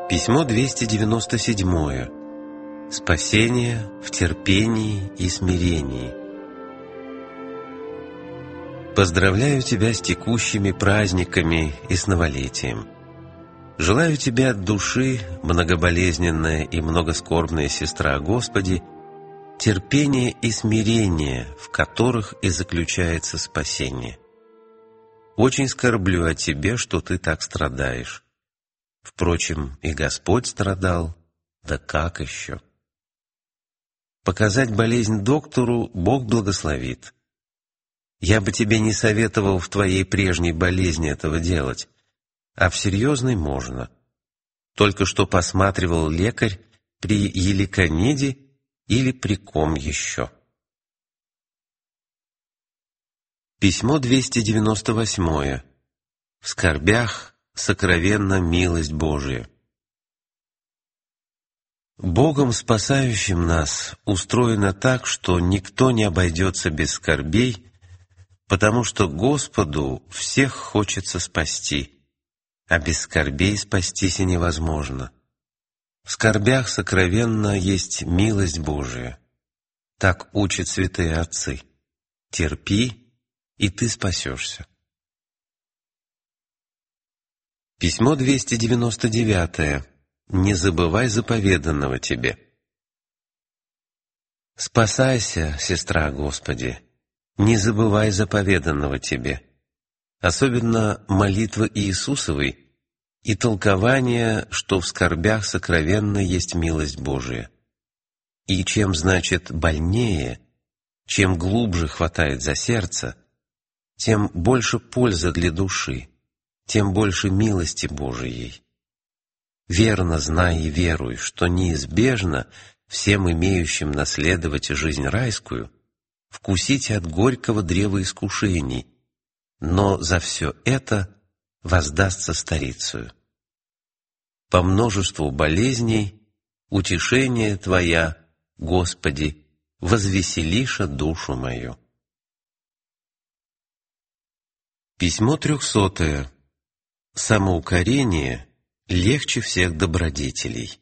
Письмо 297. Спасение в терпении и смирении. Поздравляю тебя с текущими праздниками и с новолетием. Желаю тебе от души, многоболезненная и многоскорбная сестра о Господе, терпения и смирения, в которых и заключается спасение. Очень скорблю о тебе, что ты так страдаешь. Впрочем, и Господь страдал, да как еще? Показать болезнь доктору Бог благословит. Я бы тебе не советовал в твоей прежней болезни этого делать, а в серьезной можно. Только что посматривал лекарь при еликониде или при ком еще. Письмо 298. В скорбях сокровенна милость Божия. Богом, спасающим нас, устроено так, что никто не обойдется без скорбей, потому что Господу всех хочется спасти, а без скорбей спастись и невозможно. В скорбях сокровенна есть милость Божия. Так учат святые отцы. Терпи, и ты спасешься. Письмо 299. Не забывай заповеданного тебе. Спасайся, сестра Господи, не забывай заповеданного тебе. Особенно молитвы Иисусовой и толкование, что в скорбях сокровенно есть милость Божия. И чем, значит, больнее, чем глубже хватает за сердце, тем больше пользы для души, тем больше милости Божией. Верно знай и веруй, что неизбежно всем имеющим наследовать жизнь райскую вкусить от горького древа искушений, но за все это воздастся старицею. По множеству болезней утешение Твоя, Господи, возвеселиша душу мою. Письмо 300. Самоукорение легче всех добродетелей.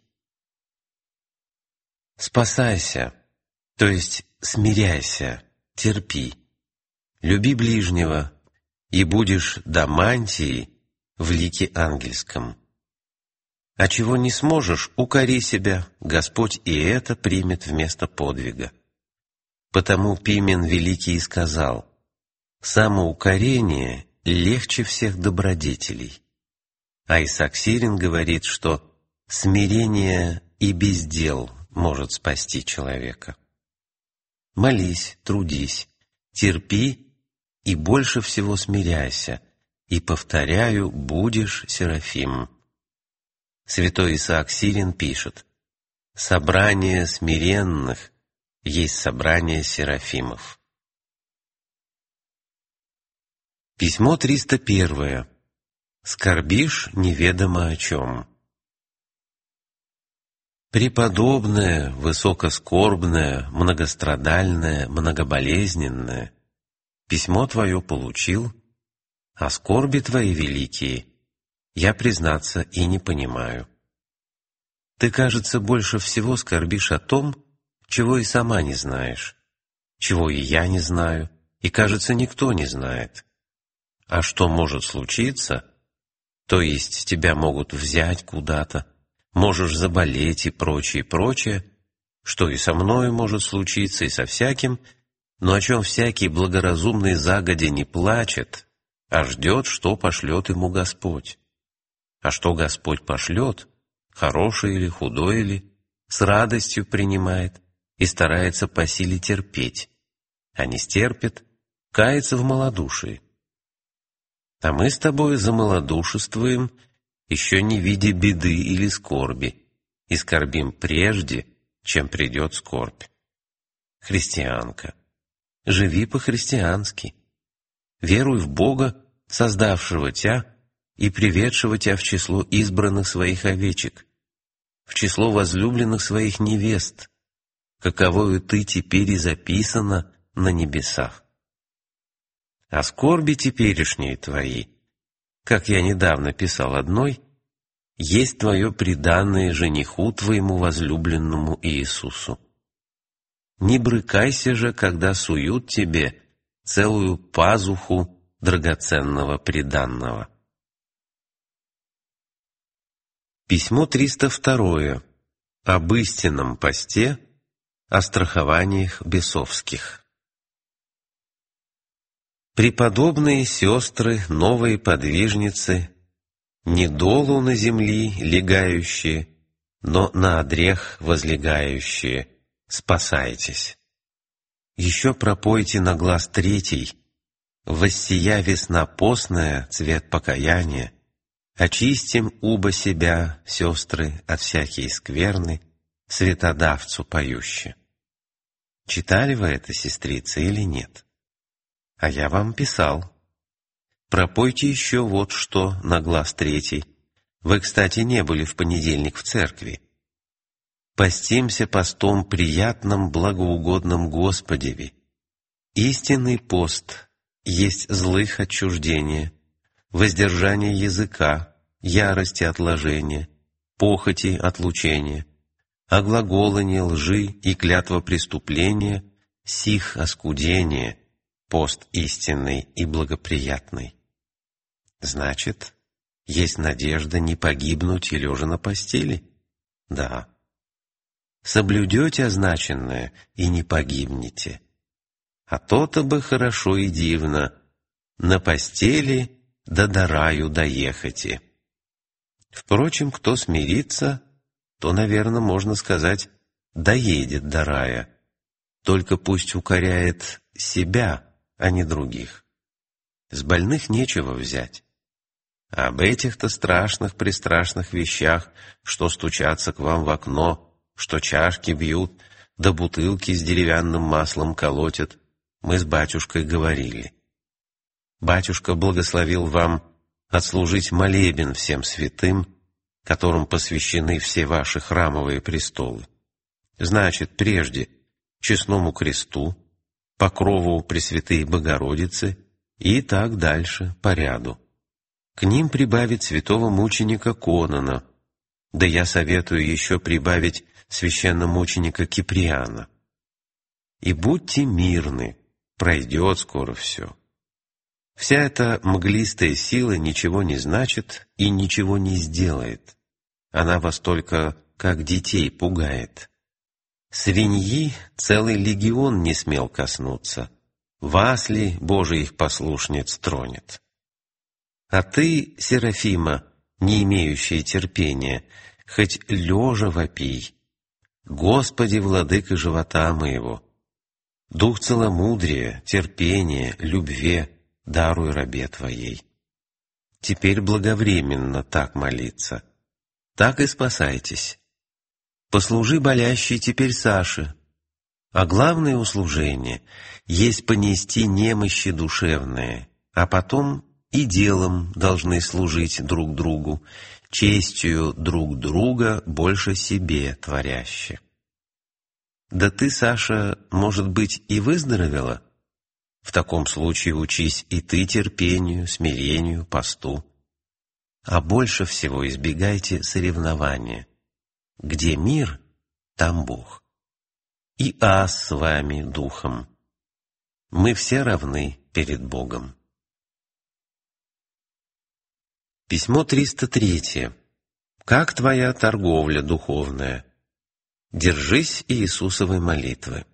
Спасайся, то есть смиряйся, терпи, люби ближнего, и будешь до мантии в лике ангельском. А чего не сможешь, укори себя, Господь и это примет вместо подвига. Потому Пимен Великий сказал: самоукорение легче всех добродетелей. А Исаак Сирин говорит, что смирение и без дел может спасти человека. Молись, трудись, терпи и больше всего смиряйся, и, повторяю, будешь Серафим. Святой Исаак Сирин пишет: «Собрание смиренных есть собрание Серафимов». Письмо 301. Скорбишь неведомо о чем. Преподобное, высокоскорбное, многострадальное, многоболезненное, письмо твое получил, а скорби твои великие я, признаться, и не понимаю. Ты, кажется, больше всего скорбишь о том, чего и сама не знаешь, чего и я не знаю, и, кажется, никто не знает. А что может случиться, то есть тебя могут взять куда-то, можешь заболеть и прочее, прочее, что и со мною может случиться, и со всяким, но о чем всякий благоразумный загодя не плачет, а ждет, что пошлет ему Господь. А что Господь пошлет, хорошее или худое ли, с радостью принимает и старается по силе терпеть, а не стерпит, кается в малодушии. А мы с тобой замалодушествуем, еще не видя беды или скорби, и скорбим прежде, чем придет скорбь. Христианка, живи по-христиански. Веруй в Бога, создавшего тебя и приведшего тебя в число избранных своих овечек, в число возлюбленных своих невест, каковою ты теперь и записана на небесах. А скорби теперешние твои, как я недавно писал одной, есть твое преданное жениху твоему возлюбленному Иисусу. Не брыкайся же, когда суют тебе целую пазуху драгоценного приданного. Письмо 302. Об истинном посте, о страхованиях бесовских. Преподобные сестры, новые подвижницы, не долу на земли легающие, но на одрех возлегающие, спасайтесь. Еще пропойте на глаз третий: воссия весна постная, цвет покаяния, очистим убо себя, сестры, от всякие скверны, светодавцу поюще. Читали вы это, сестрицы, или нет? А я вам писал. Пропойте еще вот что на глаз третий. Вы, кстати, не были в понедельник в церкви. Постимся постом приятным, благоугодным Господеви. Истинный пост есть злых отчуждения, воздержание языка, ярости отложения, похоти отлучения, оглаголание лжи и клятва преступления, сих оскудение, пост истинный и благоприятный. Значит, есть надежда не погибнуть и лежа на постели? Да. Соблюдете означенное и не погибнете. А то-то бы хорошо и дивно, на постели да до раю доехати. Впрочем, кто смирится, то, наверное, можно сказать, доедет до рая. Только пусть укоряет себя, а не других. С больных нечего взять. А об этих-то страшных-престрашных вещах, что стучатся к вам в окно, что чашки бьют, да бутылки с деревянным маслом колотят, мы с батюшкой говорили. Батюшка благословил вам отслужить молебен всем святым, которым посвящены все ваши храмовые престолы. Значит, прежде честному кресту, покрову Пресвятой Богородицы и так дальше по ряду. К ним прибавить святого мученика Конона, да я советую еще прибавить священномученика Киприана. И будьте мирны, пройдет скоро все. Вся эта мглистая сила ничего не значит и ничего не сделает. Она вас только как детей пугает. Свиньи целый легион не смел коснуться. Вас ли, Божиих послушниц, тронет? А ты, Серафима, не имеющая терпения, хоть лежа вопий: Господи, владыка живота моего, дух целомудрия, терпения, любви даруй рабе Твоей. Теперь благовременно так молиться. Так и спасайтесь. Послужи болящей теперь Саше. А главное услужение есть понести немощи душевные, а потом и делом должны служить друг другу, честью друг друга больше себе творяще. Да ты, Саша, может быть, и выздоровела? В таком случае учись и ты терпению, смирению, посту. А больше всего избегайте соревнования. Где мир, там Бог. И аз с вами духом. Мы все равны перед Богом. Письмо 303. Как твоя торговля духовная? Держись Иисусовой молитвы.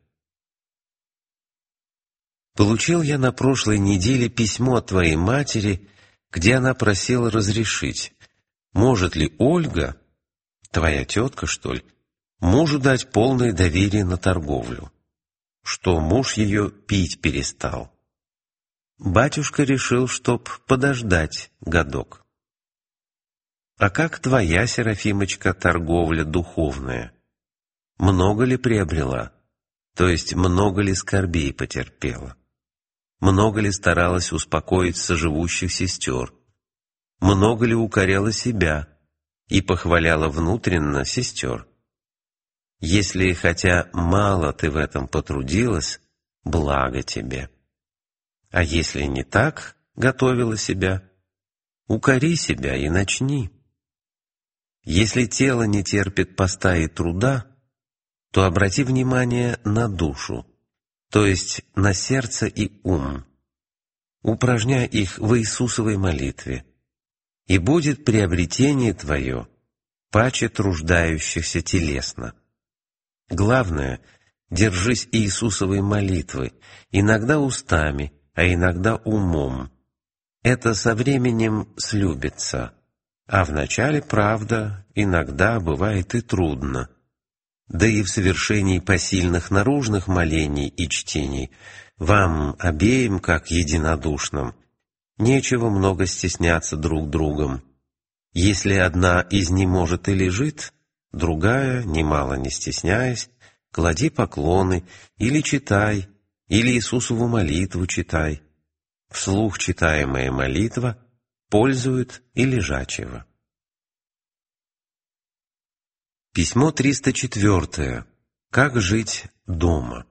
Получил я на прошлой неделе письмо от твоей матери, где она просила разрешить, может ли Ольга, твоя тетка, что ли, мужу дать полное доверие на торговлю, что муж ее пить перестал. Батюшка решил, чтоб подождать годок. А как твоя, Серафимочка, торговля духовная? Много ли приобрела? То есть много ли скорбей потерпела? Много ли старалась успокоить соживущих сестер? Много ли укоряла себя и похваляла внутренно сестер? Если хотя мало ты в этом потрудилась, благо тебе. А если не так готовила себя, укори себя и начни. Если тело не терпит поста и труда, то обрати внимание на душу, то есть на сердце и ум. Упражняй их в Иисусовой молитве, и будет приобретение твое паче труждающихся телесно. Главное, держись Иисусовой молитвы, иногда устами, а иногда умом. Это со временем слюбится, а вначале, правда, иногда бывает и трудно. Да и в совершении посильных наружных молений и чтений вам обеим, как единодушным, нечего много стесняться друг другом. Если одна изнеможет и лежит, другая, немало не стесняясь, клади поклоны или читай, или Иисусову молитву читай. Вслух читаемая молитва пользует и лежачего. Письмо 304. Как жить дома?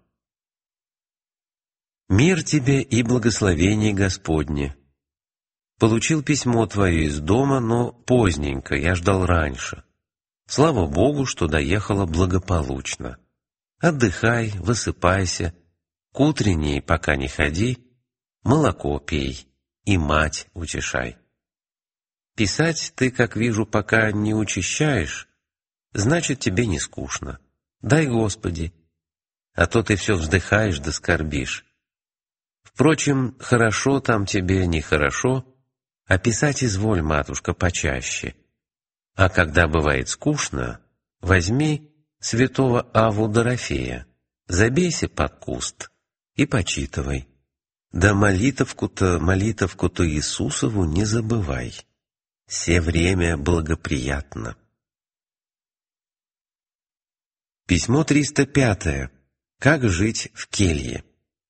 Мир тебе и благословение Господне. Получил письмо твое из дома, но поздненько, я ждал раньше. Слава Богу, что доехала благополучно. Отдыхай, высыпайся, к утренней пока не ходи, молоко пей и мать утешай. Писать ты, как вижу, пока не учащаешь, значит, тебе не скучно. Дай Господи, а то ты все вздыхаешь да скорбишь. Впрочем, хорошо там тебе, нехорошо, а писать изволь, матушка, почаще. А когда бывает скучно, возьми святого Аву Дорофея, забейся под куст и почитывай. Да молитовку-то Иисусову не забывай. Все время благоприятно. Письмо 305. Как жить в келье?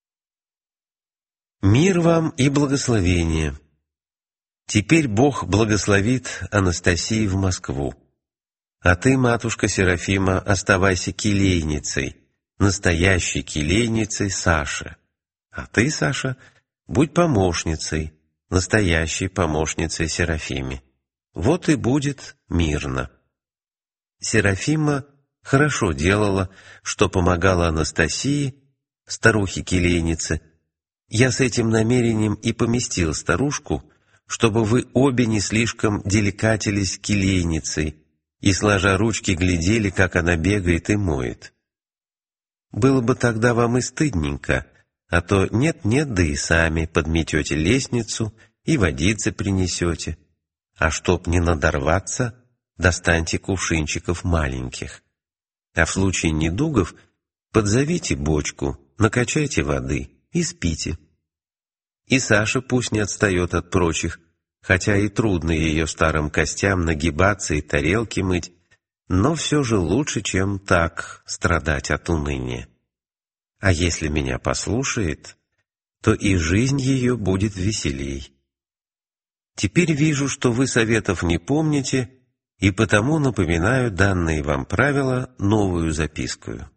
Мир вам и благословение. Теперь Бог благословит Анастасии в Москву. А ты, матушка Серафима, оставайся келейницей, настоящей келейницей Саши. А ты, Саша, будь помощницей, настоящей помощницей Серафиме. Вот и будет мирно. Серафима хорошо делала, что помогала Анастасии, старухе-келейнице. Я с этим намерением и поместил старушку, чтобы вы обе не слишком деликатились келейницей и, сложа ручки, глядели, как она бегает и моет. Было бы тогда вам и стыдненько, а то нет-нет, да и сами подметете лестницу и водицы принесете. А чтоб не надорваться, достаньте кувшинчиков маленьких. А в случае недугов подзовите бочку, накачайте воды и спите. И Саша пусть не отстает от прочих, хотя и трудно ее старым костям нагибаться и тарелки мыть, но все же лучше, чем так страдать от уныния. А если меня послушает, то и жизнь ее будет веселей. Теперь вижу, что вы советов не помните, и потому напоминаю данные вам правила новую запискую.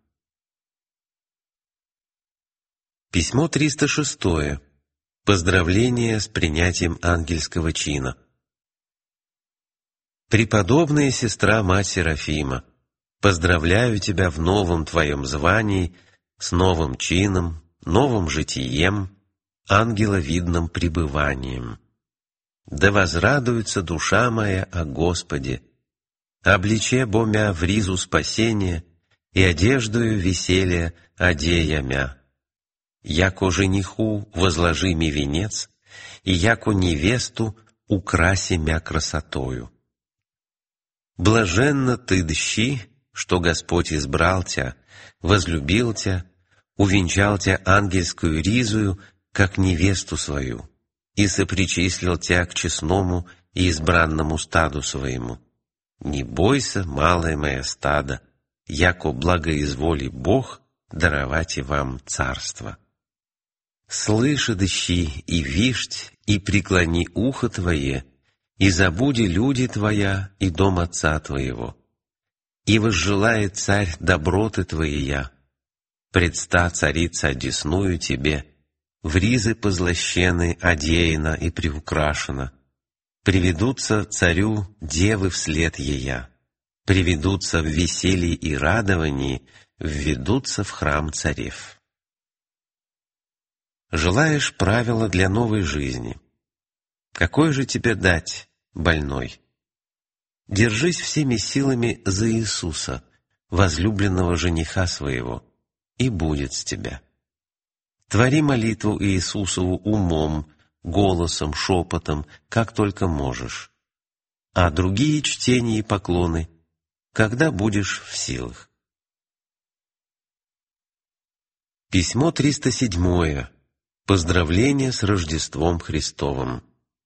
Письмо 306. Поздравление с принятием ангельского чина. Преподобная сестра мать Серафима, поздравляю тебя в новом твоем звании, с новым чином, новым житием, ангеловидным пребыванием. Да возрадуется душа моя о Господе, обличе бо мя в ризу спасения и одеждою веселья одея мя. Яко жениху возложи ми венец, и яко невесту украси мя красотою. Блаженна ты дщи, что Господь избрал тя, возлюбил тя, увенчал тя ангельскую ризую, как невесту свою, и сопричислил тя к честному и избранному стаду своему. Не бойся, малое мое стадо, яко благоизволи Бог даровать и вам царство. Слыши, дщи, и вишть, и преклони ухо твое, и забуди люди твоя и дом отца твоего. И возжелает царь доброты твоя, предста царица одесную тебе, в ризы позлощены, одеяна и приукрашена, приведутся царю девы вслед ея. приведутся в веселье и радовании, введутся в храм царев. Желаешь правила для новой жизни? Какое же тебе дать, больной? Держись всеми силами за Иисуса, возлюбленного жениха своего, и будет с тебя. Твори молитву Иисусову умом, голосом, шепотом, как только можешь. А другие чтения и поклоны, когда будешь в силах. Письмо 307. Поздравление с Рождеством Христовым.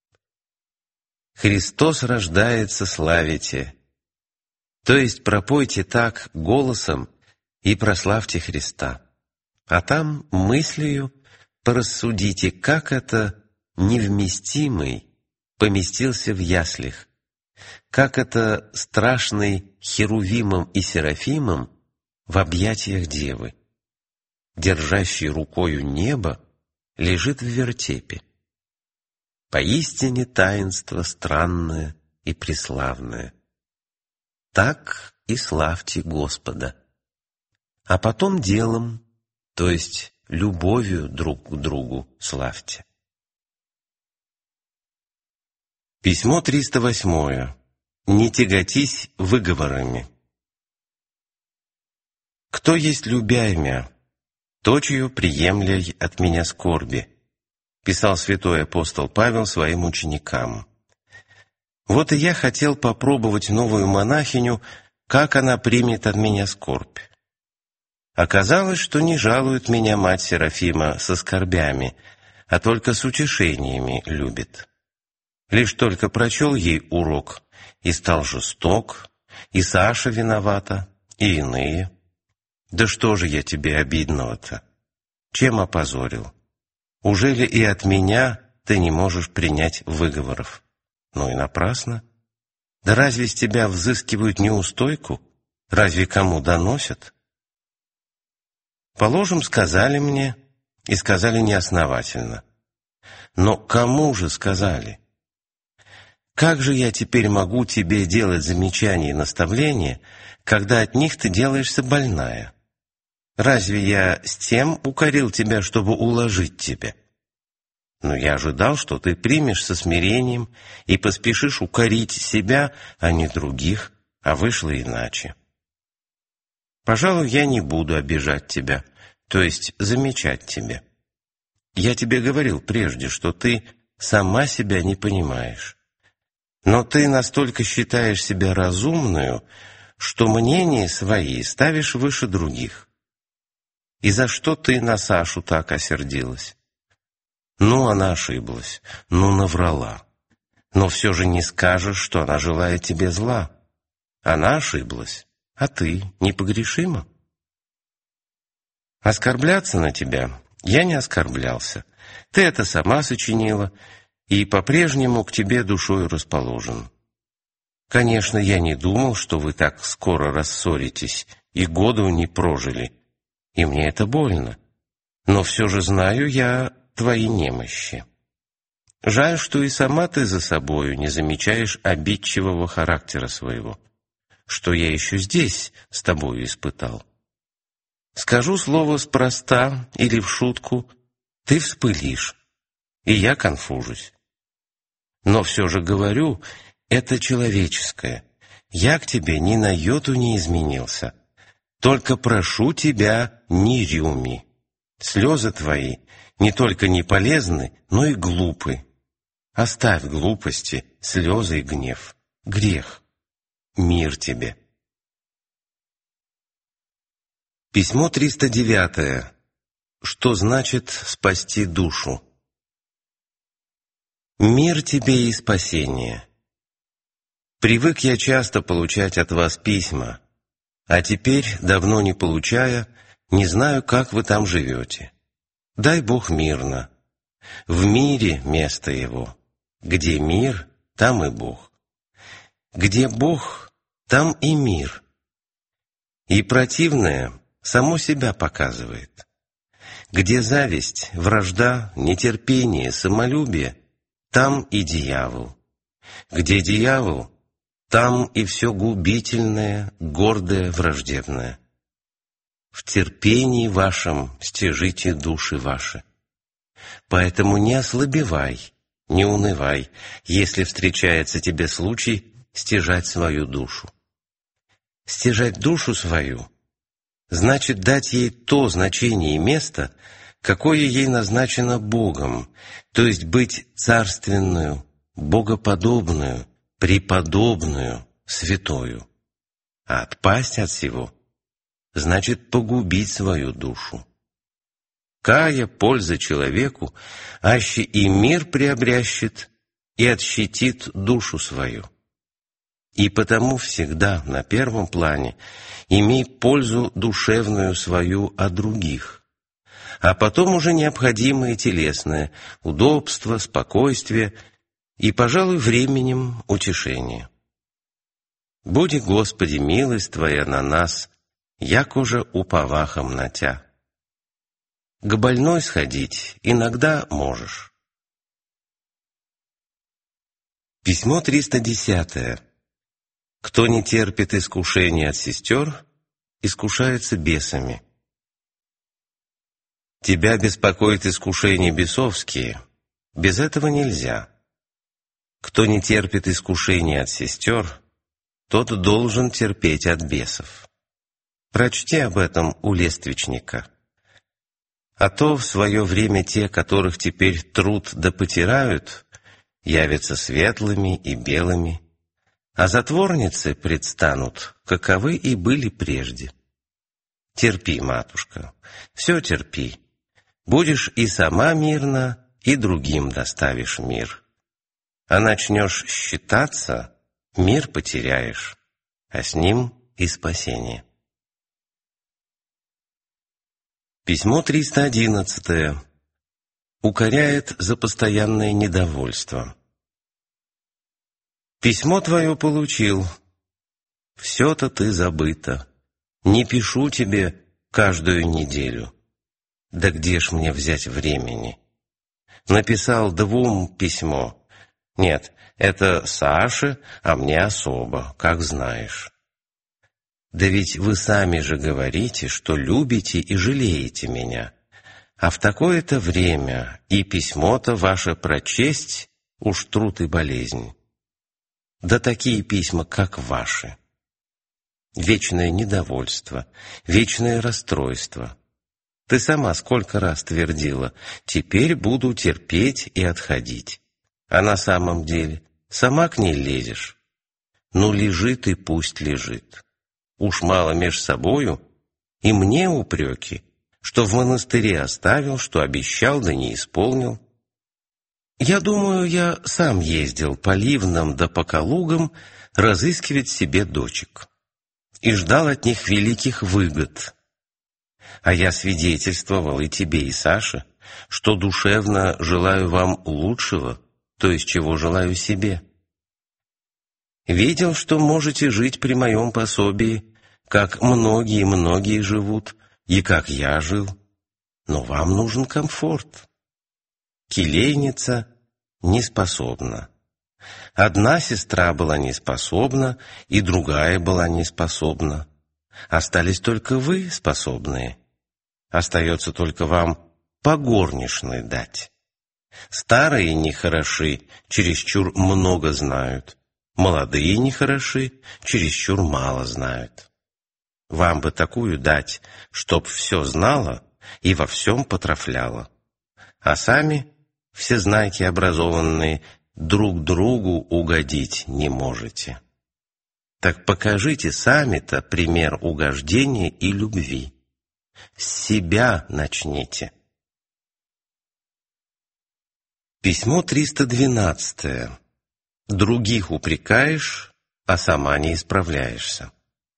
Христос рождается, славите. То есть пропойте так голосом и прославьте Христа. А там мыслью порассудите, как это невместимый поместился в яслях, как это страшный Херувимом и Серафимом в объятиях Девы, держащий рукою небо, лежит в вертепе. Поистине таинство странное и преславное. Так и славьте Господа. А потом делом, то есть любовью друг к другу славьте. Письмо 308. Не тяготись выговорами. Кто есть любяемя, точию приемляй от меня скорби, писал святой апостол Павел своим ученикам. Вот и я хотел попробовать новую монахиню, как она примет от меня скорбь. Оказалось, что не жалует меня мать Серафима со скорбями, а только с утешениями любит. Лишь только прочел ей урок, и стал жесток, и Саша виновата, и иные. Да что же я тебе обидного-то? Чем опозорил? Ужели и от меня ты не можешь принять выговоров? Ну и напрасно. Да разве с тебя взыскивают неустойку? Разве кому доносят? Положим, сказали мне, и сказали неосновательно. Но кому же сказали? Как же я теперь могу тебе делать замечания и наставления, когда от них ты делаешься больная? Разве я с тем укорил тебя, чтобы уложить тебя? Но я ожидал, что ты примешь со смирением и поспешишь укорить себя, а не других, а вышло иначе. Пожалуй, я не буду обижать тебя, то есть замечать тебя. Я тебе говорил прежде, что ты сама себя не понимаешь. Но ты настолько считаешь себя разумную, что мнения свои ставишь выше других. И за что ты на Сашу так осердилась? Ну, она ошиблась, ну, наврала. Но все же не скажешь, что она желает тебе зла. Она ошиблась, а ты непогрешима. Оскорбляться на тебя я не оскорблялся. Ты это сама сочинила, и по-прежнему к тебе душою расположен. Конечно, я не думал, что вы так скоро рассоритесь и году не прожили, и мне это больно. Но все же знаю я твои немощи. Жаль, что и сама ты за собою не замечаешь обидчивого характера своего, что я еще здесь с тобою испытал. Скажу слово спроста или в шутку, ты вспылишь, и я конфужусь. Но все же говорю, это человеческое. Я к тебе ни на йоту не изменился. Только прошу тебя, не рюми. Слезы твои не только не полезны, но и глупы. Оставь глупости, слезы и гнев. Грех. Мир тебе. Письмо 309. Что значит спасти душу? Мир тебе и спасение. Привык я часто получать от вас письма, а теперь, давно не получая, не знаю, как вы там живете. Дай Бог мирно. В мире место его. Где мир, там и Бог. Где Бог, там и мир. И противное само себя показывает. Где зависть, вражда, нетерпение, самолюбие, там и дьявол. Где дьявол, Там и все губительное, гордое, враждебное. В терпении вашем стяжите души ваши. Поэтому не ослабевай, не унывай, если встречается тебе случай стяжать свою душу. Стяжать душу свою значит дать ей то значение и место, какое ей назначено Богом, то есть быть царственную, богоподобную, преподобную, святою. А отпасть от всего значит погубить свою душу. Кая польза человеку, аще и мир приобрящет, и отщитит душу свою. И потому всегда на первом плане имей пользу душевную свою от других, а потом уже необходимое телесное удобство, спокойствие и, пожалуй, временем утешение. Буди, Господи, милость Твоя на нас, як уже уповахом на Тя. К больной сходить иногда можешь. Письмо 310. Кто не терпит искушения от сестер, искушается бесами. Тебя беспокоят искушения бесовские, без этого нельзя. Кто не терпит искушения от сестер, тот должен терпеть от бесов. Прочти об этом у лествичника. А то в свое время те, которых теперь труд да потирают, явятся светлыми и белыми, а затворницы предстанут, каковы и были прежде. Терпи, матушка, все терпи. Будешь и сама мирна, и другим доставишь мир. А начнешь считаться, мир потеряешь, а с ним и спасение. Письмо 311. Укоряет за постоянное недовольство. Письмо твое получил. Все-то ты забыто. Не пишу тебе каждую неделю. Да где ж мне взять времени? Написал 2 письмо. Нет, это Саше, а мне особо, как знаешь. Да ведь вы сами же говорите, что любите и жалеете меня. А в такое-то время и письмо-то ваше прочесть уж труд и болезнь. Да такие письма, как ваши. Вечное недовольство, вечное расстройство. Ты сама сколько раз твердила: теперь буду терпеть и отходить. А на самом деле сама к ней лезешь. Ну, лежит и пусть лежит. Уж мало меж собою, и мне упреки, что в монастыре оставил, что обещал, да не исполнил. Я думаю, я сам ездил по Ливнам да по Калугам разыскивать себе дочек и ждал от них великих выгод. А я свидетельствовал и тебе, и Саше, что душевно желаю вам лучшего, то есть чего желаю себе. Видел, что можете жить при моем пособии, как многие живут, и как я жил, но вам нужен комфорт. Келейница не способна. Одна сестра была не способна, и другая была не способна. Остались только вы способные. Остается только вам по горничной дать. Старые нехороши, чересчур много знают. Молодые нехороши, чересчур мало знают. Вам бы такую дать, чтоб все знала и во всем потрафляла. А сами, всезнайки образованные, друг другу угодить не можете. Так покажите сами-то пример угождения и любви. С себя начните. Письмо 312. Других упрекаешь, а сама не исправляешься.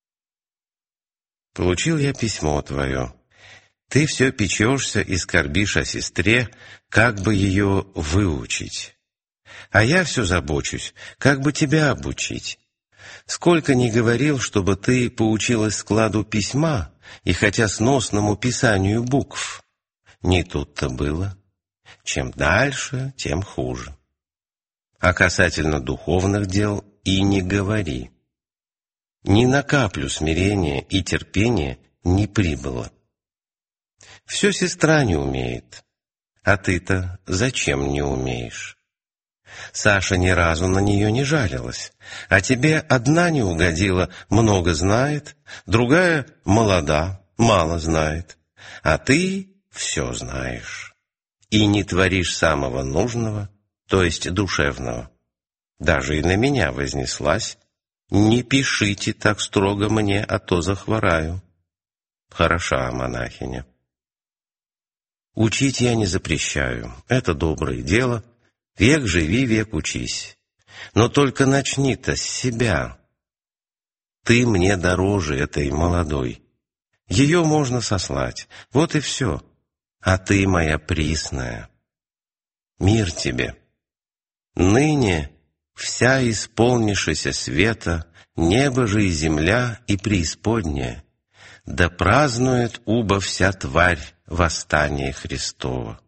Получил я письмо твое. Ты все печешься и скорбишь о сестре, как бы ее выучить. А я все забочусь, как бы тебя обучить. Сколько ни говорил, чтобы ты поучилась складу письма и хотя сносному писанию букв. Не тут-то было. Чем дальше, тем хуже. А касательно духовных дел и не говори. Ни на каплю смирения и терпения не прибыло. Все сестра не умеет, а ты-то зачем не умеешь? Саша ни разу на нее не жалилась, а тебе одна не угодила, много знает, другая молода, мало знает, а ты все знаешь и не творишь самого нужного, то есть душевного. Даже и на меня вознеслась. Не пишите так строго мне, а то захвораю. Хороша монахиня. Учить я не запрещаю, это доброе дело. Век живи, век учись. Но только начни-то с себя. Ты мне дороже этой молодой. Ее можно сослать, вот и все. А ты моя присная. Мир тебе. Ныне вся исполнившаяся света, небо же и земля и преисподняя, да празднует убо вся тварь восстание Христово.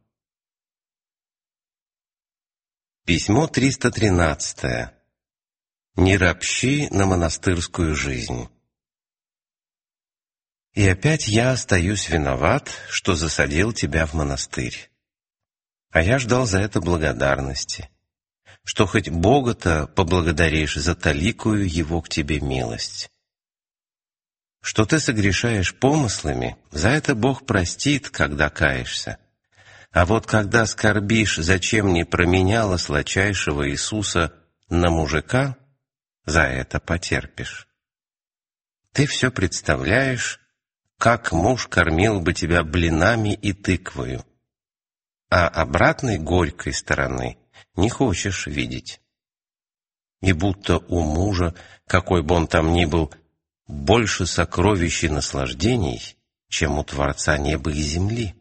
Письмо 313. Не ропщи на монастырскую жизнь. И опять я остаюсь виноват, что засадил тебя в монастырь. А я ждал за это благодарности, что хоть Бога-то поблагодаришь за таликую его к тебе милость. Что ты согрешаешь помыслами, за это Бог простит, когда каешься. А вот когда скорбишь, зачем не променяла сладчайшего Иисуса на мужика, за это потерпишь. Ты все представляешь, как муж кормил бы тебя блинами и тыквою, а обратной горькой стороны не хочешь видеть. И будто у мужа, какой бы он там ни был, больше сокровищ и наслаждений, чем у Творца неба и земли.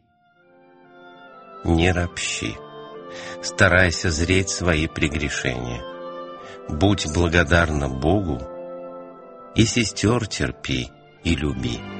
Не ропщи, старайся зреть свои прегрешения. Будь благодарна Богу, и сестер терпи и люби.